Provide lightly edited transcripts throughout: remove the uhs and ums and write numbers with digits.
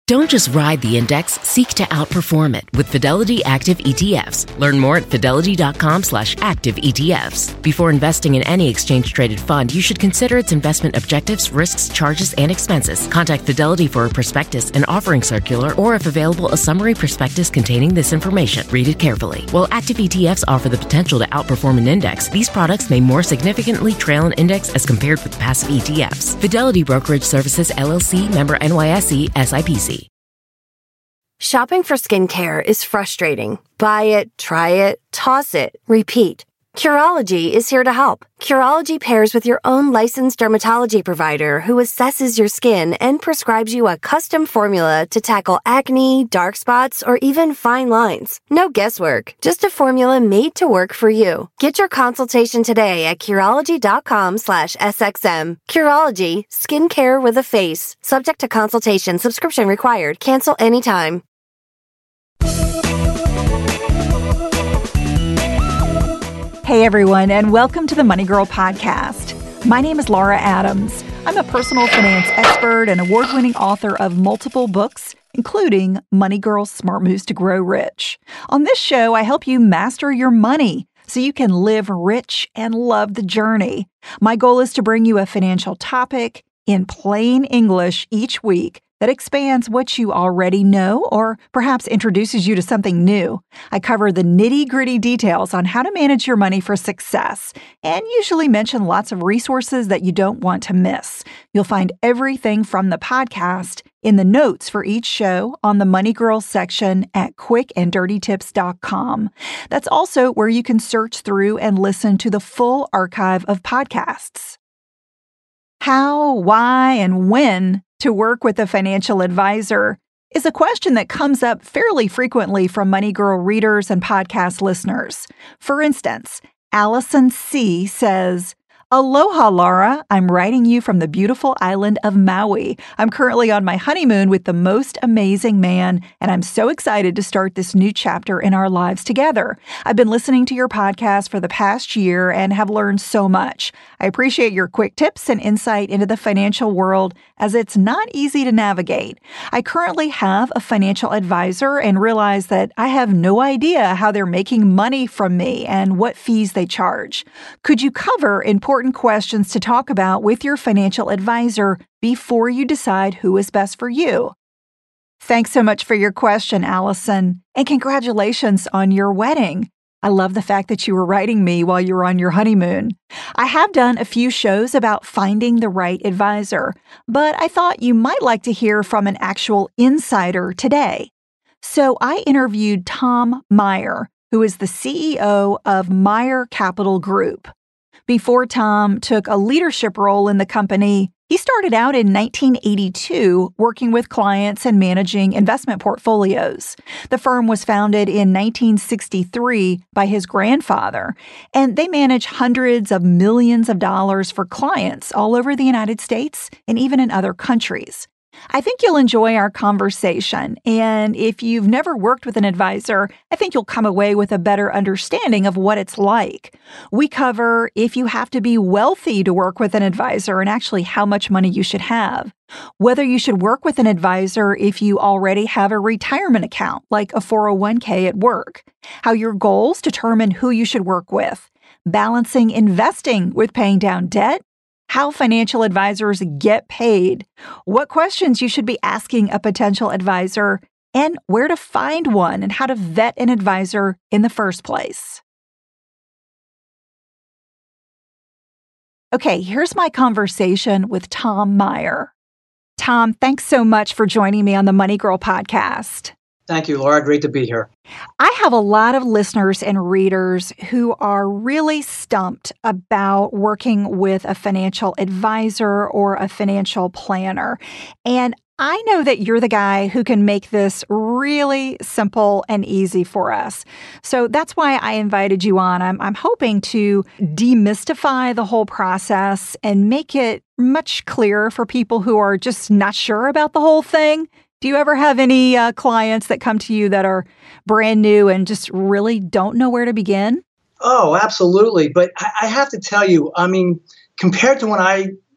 Don't just ride the index, seek to outperform it with Fidelity Active ETFs. Learn more at fidelity.com/active ETFs. Before investing in any exchange-traded fund, you should consider its investment objectives, risks, charges, and expenses. Contact Fidelity for a prospectus, an offering circular, or if available, a summary prospectus containing this information. Read it carefully. While active ETFs offer the potential to outperform an index, these products may more significantly trail an index as compared with passive ETFs. Fidelity Brokerage Services, LLC, member NYSE, SIPC. Shopping for skincare is frustrating. Buy it, try it, toss it, repeat. Curology is here to help. Curology pairs with your own licensed dermatology provider who assesses your skin and prescribes you a custom formula to tackle acne, dark spots, or even fine lines. No guesswork, just a formula made to work for you. Get your consultation today at Curology.com/SXM. Curology, skincare with a face. Subject to consultation, subscription required. Cancel anytime. Hey everyone, and welcome to the Money Girl podcast. My name is Laura Adams. I'm a personal finance expert and award-winning author of multiple books, including Money Girl: Smart Moves to Grow Rich. On this show, I help you master your money so you can live rich and love the journey. My goal is to bring you a financial topic in plain English each week that expands what you already know or perhaps introduces you to something new. I cover the nitty-gritty details on how to manage your money for success and usually mention lots of resources that you don't want to miss. You'll find everything from the podcast in the notes for each show on the Money Girl section at quickanddirtytips.com. That's also where you can search through and listen to the full archive of podcasts. How, why, and when to work with a financial advisor is a question that comes up fairly frequently from Money Girl readers and podcast listeners. For instance, Allison C. says, "Aloha, Laura. I'm writing you from the beautiful island of Maui. I'm currently on my honeymoon with the most amazing man, and I'm so excited to start this new chapter in our lives together. I've been listening to your podcast for the past year and have learned so much. I appreciate your quick tips and insight into the financial world, as it's not easy to navigate. I currently have a financial advisor and realize that I have no idea how they're making money from me and what fees they charge. Could you cover important questions to talk about with your financial advisor before you decide who is best for you?" Thanks so much for your question, Allison, and congratulations on your wedding. I love the fact that you were writing me while you were on your honeymoon. I have done a few shows about finding the right advisor, but I thought you might like to hear from an actual insider today. So I interviewed Tom Meyer, who is the CEO of Meyer Capital Group. Before Tom took a leadership role in the company, he started out in 1982 working with clients and managing investment portfolios. The firm was founded in 1963 by his grandfather, and they manage hundreds of millions of dollars for clients all over the United States and even in other countries. I think you'll enjoy our conversation, and if you've never worked with an advisor, I think you'll come away with a better understanding of what it's like. We cover if you have to be wealthy to work with an advisor and actually how much money you should have, whether you should work with an advisor if you already have a retirement account, like a 401k at work, how your goals determine who you should work with, balancing investing with paying down debt, how financial advisors get paid, what questions you should be asking a potential advisor, and where to find one and how to vet an advisor in the first place. Okay, here's my conversation with Tom Meyer. Tom, thanks so much for joining me on the Money Girl podcast. Thank you, Laura. Great to be here. I have a lot of listeners and readers who are really stumped about working with a financial advisor or a financial planner. And I know that you're the guy who can make this really simple and easy for us. So that's why I invited you on. I'm hoping to demystify the whole process and make it much clearer for people who are just not sure about the whole thing. Do you ever have any clients that come to you that are brand new and just really don't know where to begin? Oh, absolutely. But I have to tell you, I mean, compared to when I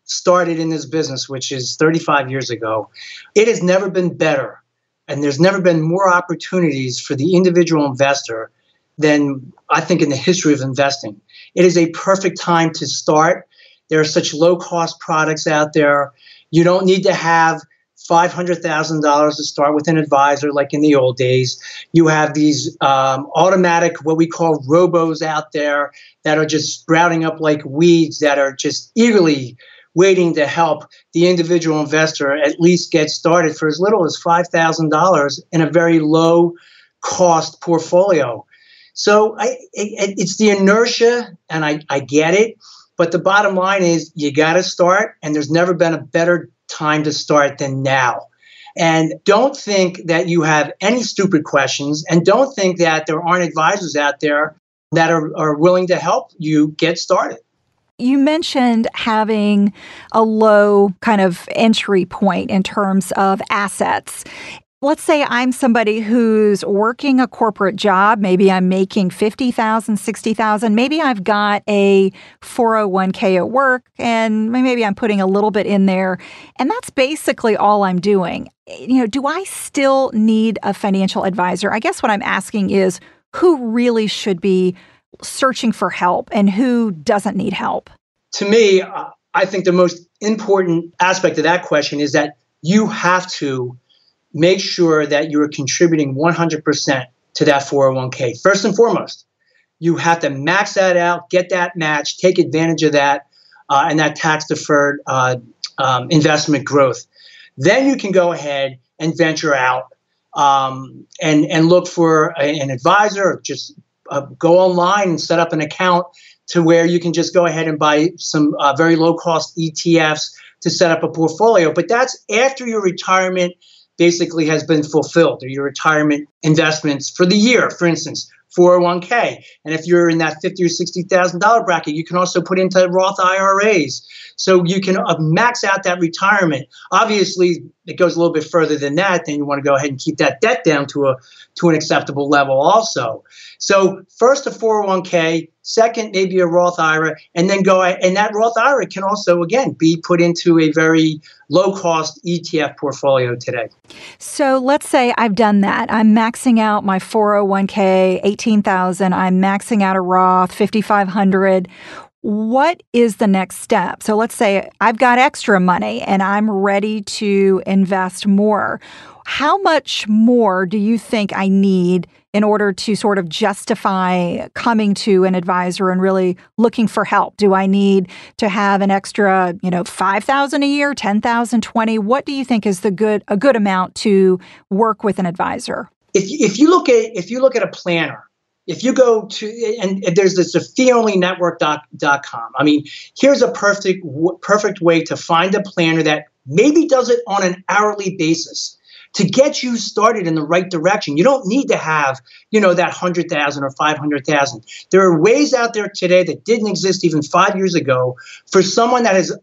started in this business, which is 35 years ago, it has never been better. And there's never been more opportunities for the individual investor than I think in the history of investing. It is a perfect time to start. There are such low-cost products out there. You don't need to have $500,000 to start with an advisor like in the old days. You have these automatic, what we call robos out there that are just sprouting up like weeds that are just eagerly waiting to help the individual investor at least get started for as little as $5,000 in a very low-cost portfolio. So it's the inertia, and I get it. But the bottom line is you got to start, and there's never been a better time to start than now. And don't think that you have any stupid questions, and don't think that there aren't advisors out there that are willing to help you get started. You mentioned having a low kind of entry point in terms of assets. Let's say I'm somebody who's working a corporate job. Maybe I'm making $50,000, $60,000. Maybe I've got a 401k at work, and maybe I'm putting a little bit in there. And that's basically all I'm doing. Do I still need a financial advisor? I guess what I'm asking is who really should be searching for help and who doesn't need help? To me, I think the most important aspect of that question is that you have to make sure that you're contributing 100% to that 401k. First and foremost, you have to max that out, get that match, take advantage of that, and that tax-deferred investment growth. Then you can go ahead and venture out and look for an advisor, or just go online and set up an account to where you can just go ahead and buy some very low-cost ETFs to set up a portfolio. But that's after your retirement basically has been fulfilled, or your retirement investments for the year, for instance, 401k. And if you're in that $50,000 or $60,000 bracket, you can also put into Roth IRAs. So you can max out that retirement. Obviously, it goes a little bit further than that. Then you want to go ahead and keep that debt down to an acceptable level also. So first a 401k, second maybe a Roth IRA, and then and that Roth IRA can also, again, be put into a very low-cost ETF portfolio today. So let's say I've done that. I'm maxing out my 401k, $18,000. I'm maxing out a Roth, $5,500. What is the next step? So let's say I've got extra money and I'm ready to invest more. How much more do you think I need in order to sort of justify coming to an advisor and really looking for help? Do I need to have an extra, $5,000 a year, $10,000, $20,000? What do you think is a good amount to work with an advisor? If you look at a planner, if you go to, and there's this feeonlynetwork.com. I mean, here's a perfect way to find a planner that maybe does it on an hourly basis to get you started in the right direction. You don't need to have, that 100,000 or 500,000. There are ways out there today that didn't exist even 5 years ago for someone that has,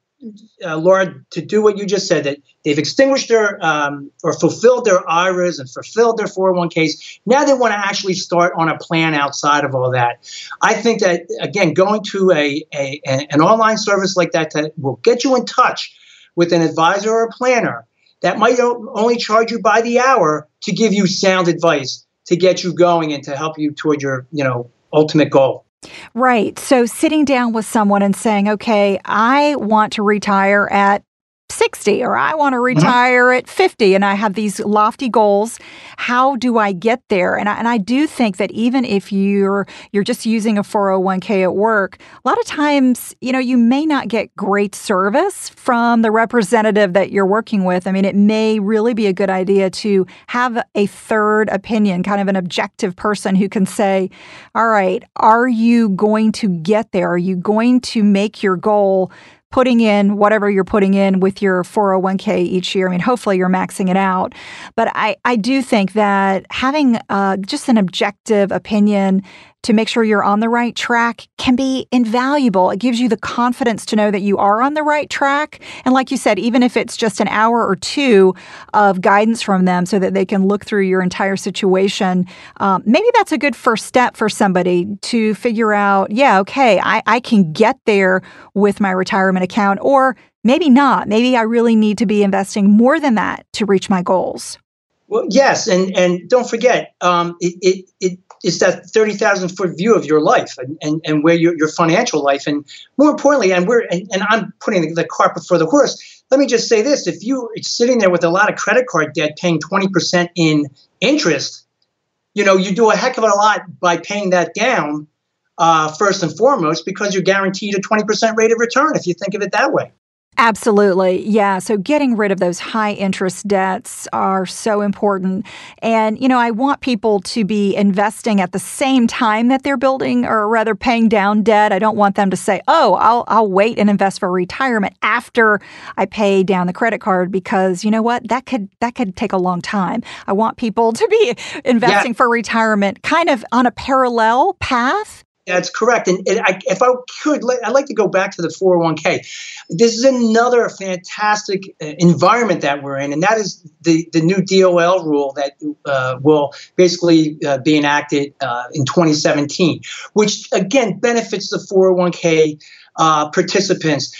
Laura, to do what you just said, that they've extinguished their or fulfilled their IRAs and fulfilled their 401ks. Now they want to actually start on a plan outside of all that. I think that, again, going to an online service like that will get you in touch with an advisor or a planner that might only charge you by the hour to give you sound advice to get you going and to help you toward your, ultimate goal. Right. So sitting down with someone and saying, okay, I want to retire at 60 or I want to retire at 50 and I have these lofty goals. How do I get there? And I do think that even if you're just using a 401k at work, a lot of times, you may not get great service from the representative that you're working with. I mean, it may really be a good idea to have a third opinion, kind of an objective person who can say, all right, are you going to get there? Are you going to make your goal putting in whatever you're putting in with your 401k each year? I mean, hopefully you're maxing it out. But I do think that having just an objective opinion to make sure you're on the right track can be invaluable. It gives you the confidence to know that you are on the right track. And like you said, even if it's just an hour or two of guidance from them so that they can look through your entire situation, maybe that's a good first step for somebody to figure out, yeah, okay, I can get there with my retirement account, or maybe not. Maybe I really need to be investing more than that to reach my goals. Well, yes, and don't forget, it's that 30,000-foot view of your life and where your financial life, and more importantly, and I'm putting the cart before the horse. Let me just say this: if you're sitting there with a lot of credit card debt, paying 20% in interest, you do a heck of a lot by paying that down first and foremost, because you're guaranteed a 20% rate of return if you think of it that way. Absolutely. Yeah. So getting rid of those high interest debts are so important. And, I want people to be investing at the same time that they're building, or rather paying down debt. I don't want them to say, oh, I'll wait and invest for retirement after I pay down the credit card, because you know what? That could take a long time. I want people to be investing for retirement kind of on a parallel path. That's correct. And if I could, I'd like to go back to the 401k. This is another fantastic environment that we're in, and that is the new DOL rule that will basically be enacted in 2017, which, again, benefits the 401k participants.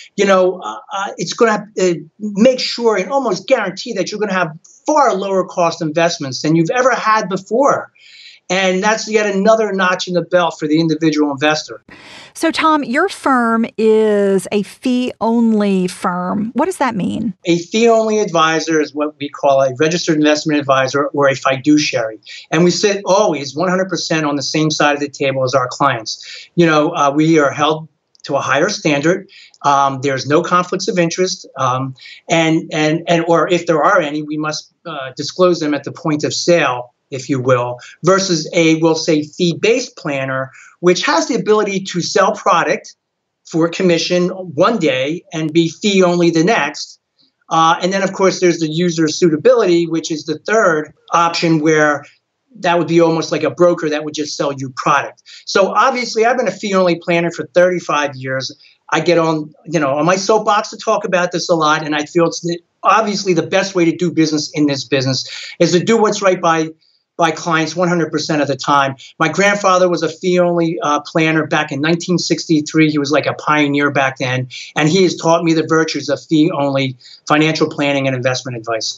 It's going to make sure and almost guarantee that you're going to have far lower cost investments than you've ever had before. And that's yet another notch in the belt for the individual investor. So, Tom, your firm is a fee-only firm. What does that mean? A fee-only advisor is what we call a registered investment advisor or a fiduciary. And we sit always 100% on the same side of the table as our clients. We are held to a higher standard. There's no conflicts of interest. Or if there are any, we must disclose them at the point of sale, if you will, versus we'll say, fee-based planner, which has the ability to sell product for commission one day and be fee only the next. And then, of course, there's the user suitability, which is the third option, where that would be almost like a broker that would just sell you product. So obviously, I've been a fee-only planner for 35 years. I get on my soapbox to talk about this a lot, and I feel it's obviously the best way to do business in this business is to do what's right by clients 100% of the time. My grandfather was a fee-only planner back in 1963. He was like a pioneer back then, and he has taught me the virtues of fee-only financial planning and investment advice.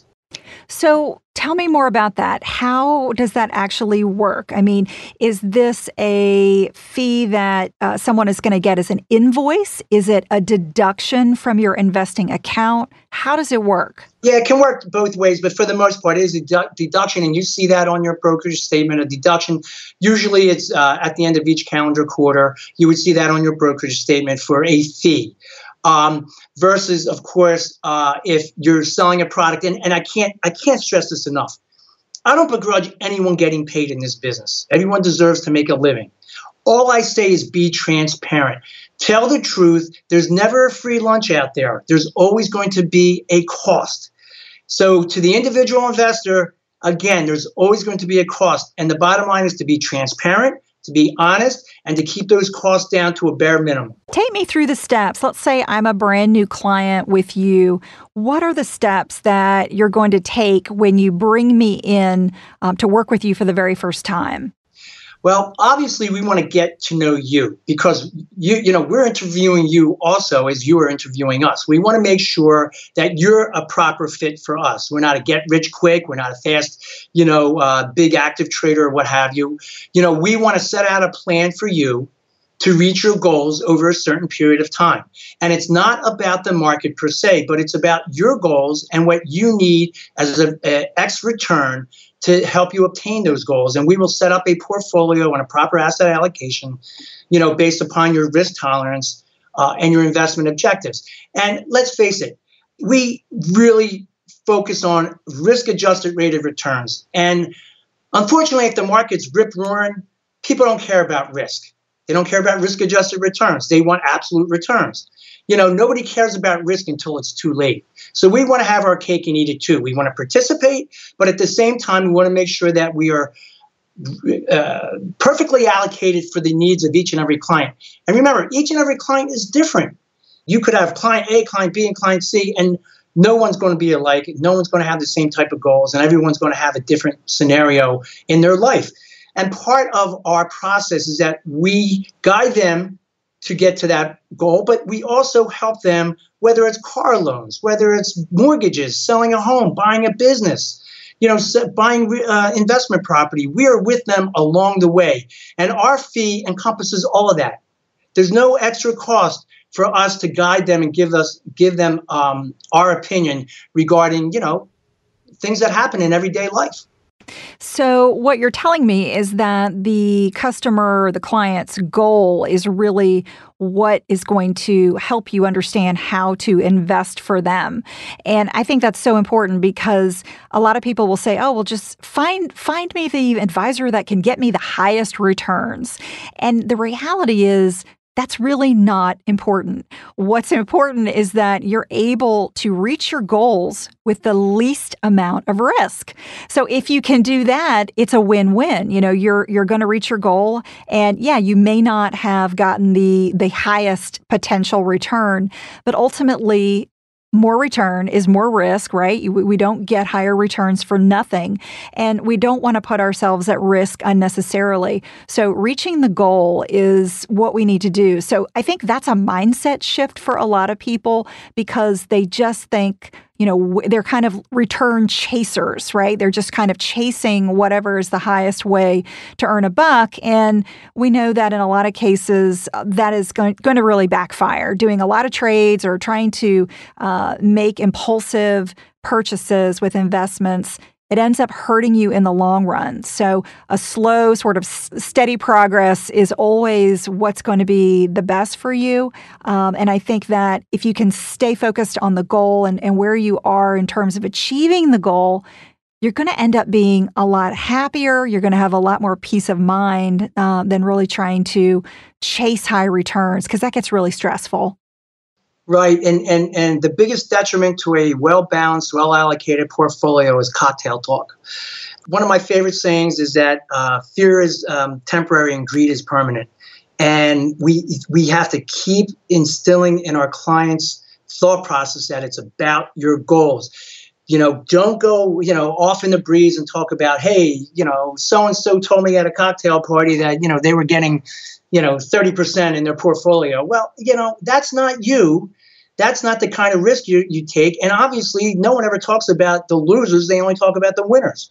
So tell me more about that. How does that actually work? I mean, is this a fee that someone is going to get as an invoice? Is it a deduction from your investing account? How does it work? Yeah, it can work both ways, but for the most part, it is a deduction, and you see that on your brokerage statement, a deduction. Usually it's at the end of each calendar quarter. You would see that on your brokerage statement for a fee. Versus, of course, if you're selling a product, and I can't stress this enough. I don't begrudge anyone getting paid in this business. Everyone deserves to make a living. All I say is be transparent. Tell the truth. There's never a free lunch out there. There's always going to be a cost. So to the individual investor, again, there's always going to be a cost. And the bottom line is to be transparent, to be honest, and to keep those costs down to a bare minimum. Take me through the steps. Let's say I'm a brand new client with you. What are the steps that you're going to take when you bring me in to work with you for the very first time? Well, obviously, we want to get to know you because we're interviewing you also as you are interviewing us. We want to make sure that you're a proper fit for us. We're not a get rich quick. We're not a fast, big active trader or what have you. We want to set out a plan for you to reach your goals over a certain period of time. And it's not about the market per se, but it's about your goals and what you need as an X return to help you obtain those goals. And we will set up a portfolio and a proper asset allocation, based upon your risk tolerance and your investment objectives. And let's face it, we really focus on risk-adjusted rate of returns. And unfortunately, if the market's rip-roaring, people don't care about risk. They don't care about risk-adjusted returns. They want absolute returns. Nobody cares about risk until it's too late. So we want to have our cake and eat it too. We want to participate, but at the same time, we want to make sure that we are perfectly allocated for the needs of each and every client. And remember, each and every client is different. You could have client A, client B, and client C, and no one's going to be alike. No one's going to have the same type of goals, and everyone's going to have a different scenario in their life. And part of our process is that we guide them to get to that goal, but we also help them, whether it's car loans, whether it's mortgages, selling a home, buying a business, buying investment property. We are with them along the way. And our fee encompasses all of that. There's no extra cost for us to guide them and give them our opinion regarding, things that happen in everyday life. So what you're telling me is that the customer, the client's goal is really what is going to help you understand how to invest for them. And I think that's so important because a lot of people will say, oh, well, just find me the advisor that can get me the highest returns. And the reality is, that's really not important. What's important is that you're able to reach your goals with the least amount of risk. So if you can do that, it's a win-win. You're going to reach your goal, and yeah, you may not have gotten the highest potential return, but ultimately, more return is more risk, right? We don't get higher returns for nothing, and we don't want to put ourselves at risk unnecessarily. So reaching the goal is what we need to do. So I think that's a mindset shift for a lot of people because they just think, they're kind of return chasers, right? They're just kind of chasing whatever is the highest way to earn a buck. And we know that in a lot of cases, that is going to really backfire. Doing a lot of trades or trying to make impulsive purchases with investments, it ends up hurting you in the long run. So a slow, sort of steady progress is always what's going to be the best for you. And I think that if you can stay focused on the goal and where you are in terms of achieving the goal, you're going to end up being a lot happier. You're going to have a lot more peace of mind than really trying to chase high returns, because that gets really stressful. Right. And the biggest detriment to a well-balanced, well-allocated portfolio is cocktail talk. One of my favorite sayings is that fear is temporary and greed is permanent. And we have to keep instilling in our clients' thought process that it's about your goals. Don't go, off in the breeze and talk about, hey, so-and-so told me at a cocktail party that, they were getting 30% in their portfolio. Well, that's not you. That's not the kind of risk you take. And obviously, no one ever talks about the losers. They only talk about the winners.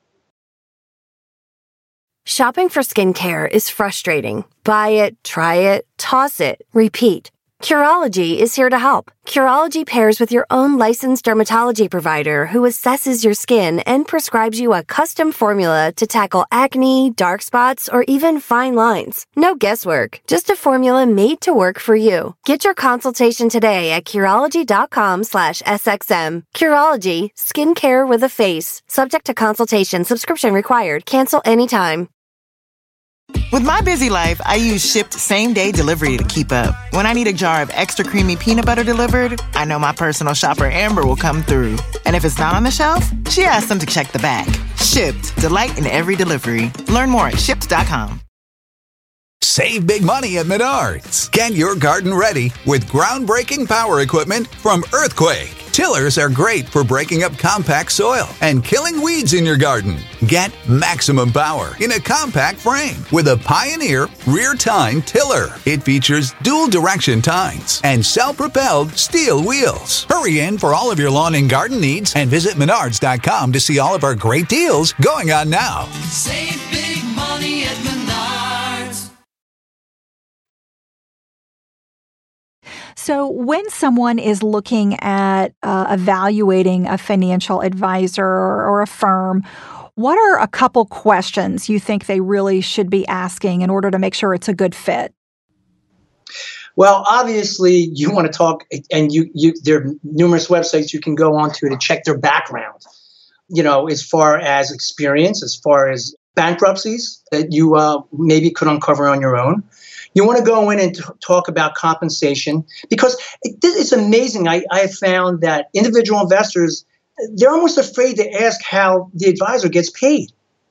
Shopping for skincare is frustrating. Buy it, try it, toss it, repeat. Curology is here to help. Curology pairs with your own licensed dermatology provider who assesses your skin and prescribes you a custom formula to tackle acne, dark spots, or even fine lines. No guesswork, just a formula made to work for you. Get your consultation today at Curology.com/SXM. Curology, skincare with a face. Subject to consultation, subscription required. Cancel anytime. With my busy life, I use Shipt same-day delivery to keep up. When I need a jar of extra creamy peanut butter delivered, I know my personal shopper Amber will come through. And if it's not on the shelf, she asks them to check the back. Shipt, delight in every delivery. Learn more at Shipt.com. Save big money at Menards. Get your garden ready with groundbreaking power equipment from Earthquake. Tillers are great for breaking up compact soil and killing weeds in your garden. Get maximum power in a compact frame with a Pioneer rear tine tiller. It features dual direction tines and self-propelled steel wheels. Hurry in for all of your lawn and garden needs and visit Menards.com to see all of our great deals going on now. Save big money at Menards. So when someone is looking at evaluating a financial advisor or a firm, what are a couple questions you think they really should be asking in order to make sure it's a good fit? Well, obviously, you want to talk, and there are numerous websites you can go onto to check their background, as far as experience, as far as bankruptcies that you maybe could uncover on your own. You want to go in and talk about compensation because it's amazing. I have found that individual investors, they're almost afraid to ask how the advisor gets paid.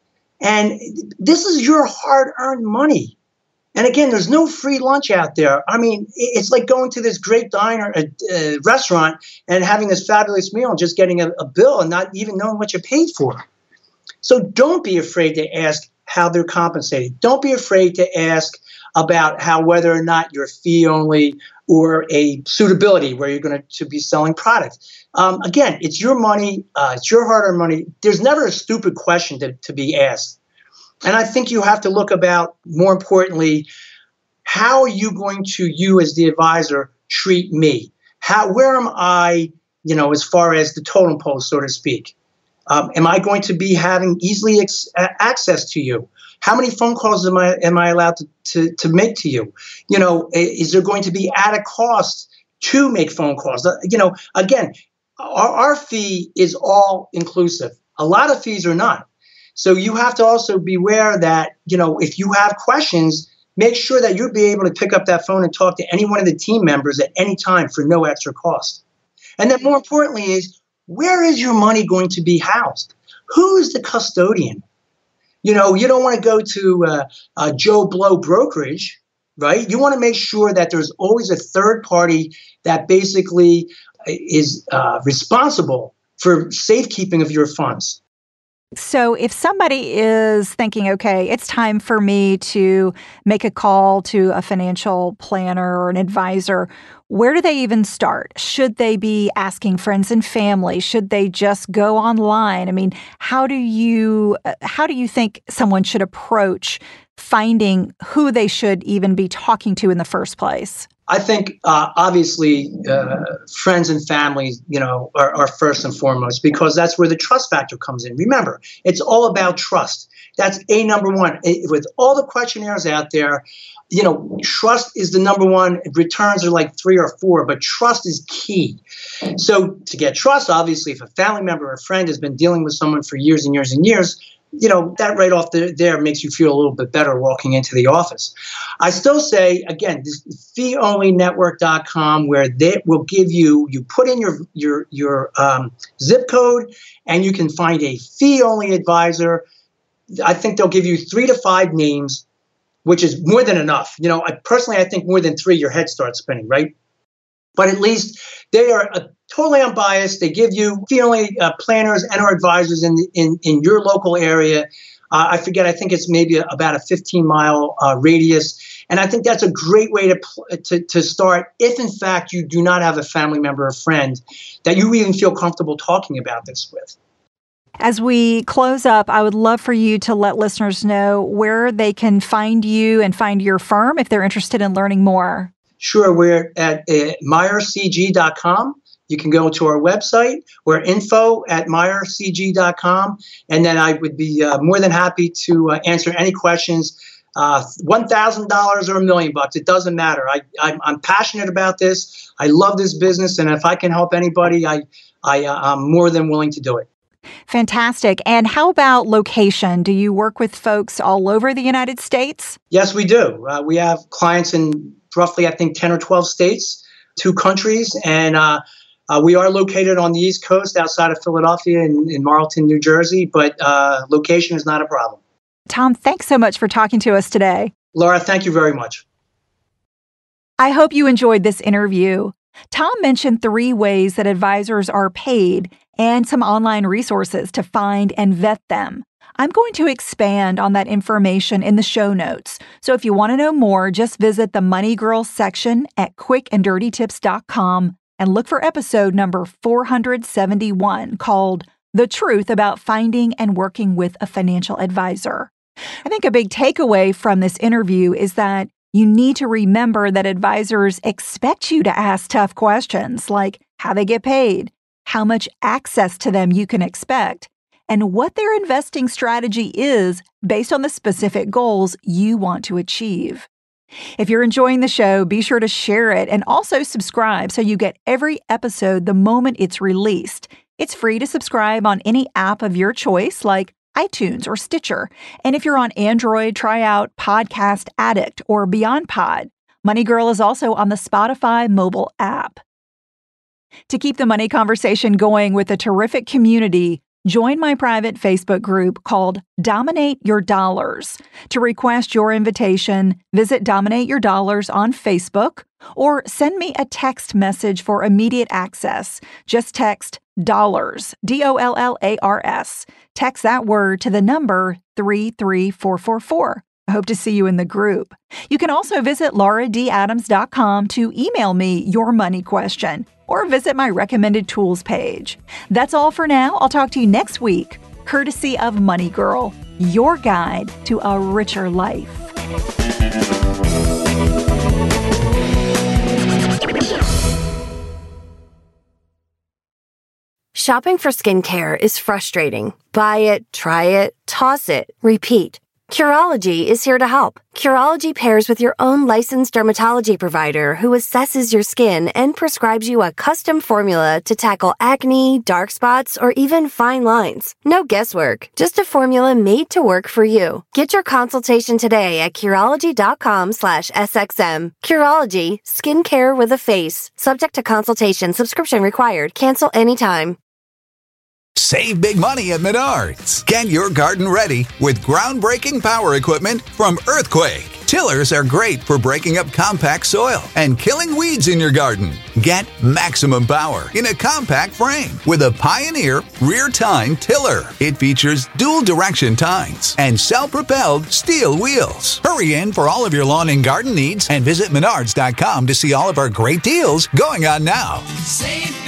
And this is your hard-earned money. And again, there's no free lunch out there. I mean, it's like going to this great diner, restaurant, and having this fabulous meal and just getting a bill and not even knowing what you paid for. So don't be afraid to ask how they're compensated. Don't be afraid to ask about whether or not you're fee only or a suitability where you're going to be selling products. Again, it's your money. It's your hard-earned money. There's never a stupid question to be asked. And I think you have to look about, more importantly, how are you going to, you as the advisor, treat me? Where am I, as far as the totem pole, so to speak? Am I going to be having easily access to you? How many phone calls am I allowed to make to you? Is there going to be added cost to make phone calls? Again, our fee is all inclusive. A lot of fees are not. So you have to also beware that, if you have questions, make sure that you'll be able to pick up that phone and talk to any one of the team members at any time for no extra cost. And then more importantly is, where is your money going to be housed? Who's the custodian? You don't want to go to Joe Blow brokerage, right? You want to make sure that there's always a third party that basically is responsible for safekeeping of your funds. So if somebody is thinking, okay, it's time for me to make a call to a financial planner or an advisor, where do they even start? Should they be asking friends and family? Should they just go online? I mean, how do you think someone should approach finding who they should even be talking to in the first place? I think obviously friends and family, are first and foremost, because that's where the trust factor comes in. Remember, it's all about trust. That's number one. With all the questionnaires out there, trust is the number one. Returns are like 3 or 4, but trust is key. So to get trust, obviously, if a family member or a friend has been dealing with someone for years and years and years, that right off there makes you feel a little bit better walking into the office. I still say, again, this feeonlynetwork.com, where they will give you put in your zip code and you can find a fee-only advisor. I think they'll give you 3 to 5 names, which is more than enough. I think more than 3, your head starts spinning, right? But at least they are totally unbiased. They give you fee-only planners and or advisors in your local area. I think it's maybe about a 15-mile radius. And I think that's a great way to start if, in fact, you do not have a family member or friend that you even feel comfortable talking about this with. As we close up, I would love for you to let listeners know where they can find you and find your firm if they're interested in learning more. Sure. We're at meyercg.com. You can go to our website. We're info@meyercg.com. And then I would be more than happy to answer any questions. $1,000 or $1 million. It doesn't matter. I'm passionate about this. I love this business. And if I can help anybody, I'm more than willing to do it. Fantastic. And how about location? Do you work with folks all over the United States? Yes, we do. We have clients in roughly, I think, 10 or 12 states, 2 countries. And we are located on the East Coast outside of Philadelphia in Marlton, New Jersey. But location is not a problem. Tom, thanks so much for talking to us today. Laura, thank you very much. I hope you enjoyed this interview. Tom mentioned 3 ways that advisors are paid and some online resources to find and vet them. I'm going to expand on that information in the show notes. So if you want to know more, just visit the Money Girl section at quickanddirtytips.com and look for episode number 471 called The Truth About Finding and Working with a Financial Advisor. I think a big takeaway from this interview is that you need to remember that advisors expect you to ask tough questions like how they get paid, how much access to them you can expect, and what their investing strategy is based on the specific goals you want to achieve. If you're enjoying the show, be sure to share it and also subscribe so you get every episode the moment it's released. It's free to subscribe on any app of your choice like iTunes or Stitcher. And if you're on Android, try out Podcast Addict or Beyond Pod. Money Girl is also on the Spotify mobile app. To keep the money conversation going with a terrific community, Join my private Facebook group called Dominate Your Dollars. To request your invitation, visit Dominate Your Dollars on Facebook or send me a text message for immediate access. Just text dollars, DOLLARS. Text that word to the number 33444. I hope to see you in the group. You can also visit lauradadams.com to email me your money question or visit my recommended tools page. That's all for now. I'll talk to you next week, courtesy of Money Girl, your guide to a richer life. Shopping for skincare is frustrating. Buy it, try it, toss it, repeat. Curology is here to help. Curology pairs with your own licensed dermatology provider who assesses your skin and prescribes you a custom formula to tackle acne, dark spots, or even fine lines. No guesswork, just a formula made to work for you. Get your consultation today at Curology.com/SXM. Curology, skincare with a face. Subject to consultation, subscription required. Cancel anytime. Save big money at Menards. Get your garden ready with groundbreaking power equipment from Earthquake. Tillers are great for breaking up compact soil and killing weeds in your garden. Get maximum power in a compact frame with a Pioneer rear tine tiller. It features dual direction tines and self-propelled steel wheels. Hurry in for all of your lawn and garden needs and visit Menards.com to see all of our great deals going on now. Save